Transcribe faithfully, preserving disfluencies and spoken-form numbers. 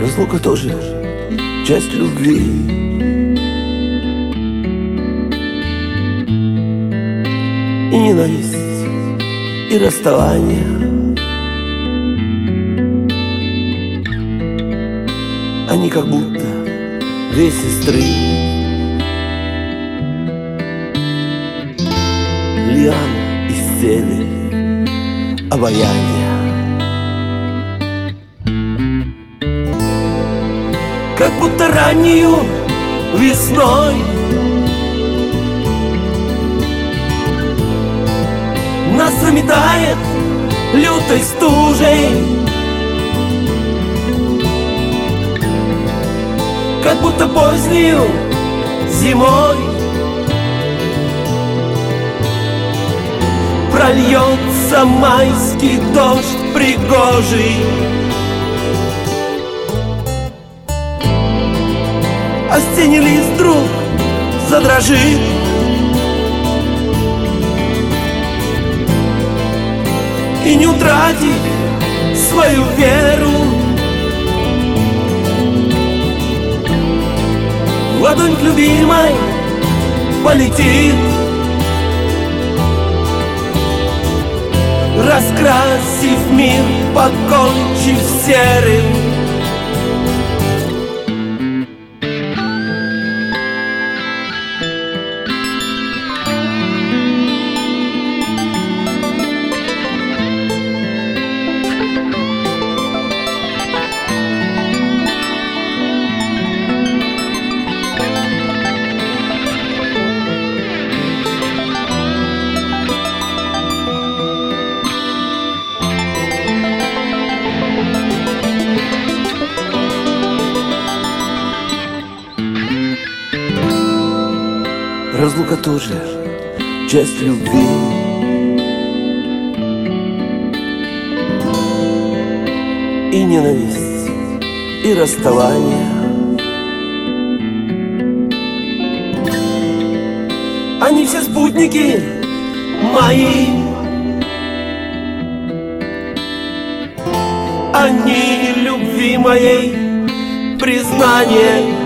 Разлука тоже часть любви. И ненависть, и расставание. Они как будто две сестры. Лиана из сели, обаяние. Как будто раннюю весной нас заметает лютой стужей. Как будто позднюю зимой прольется майский дождь пригожий. Осенний лист вдруг задрожит, и не утратив свою веру, в ладонь к любимой полетит, раскрасив мир, покончив серым. Разлука тоже часть любви. И ненависть, и расставание. Они все спутники мои. Они любви моей признание.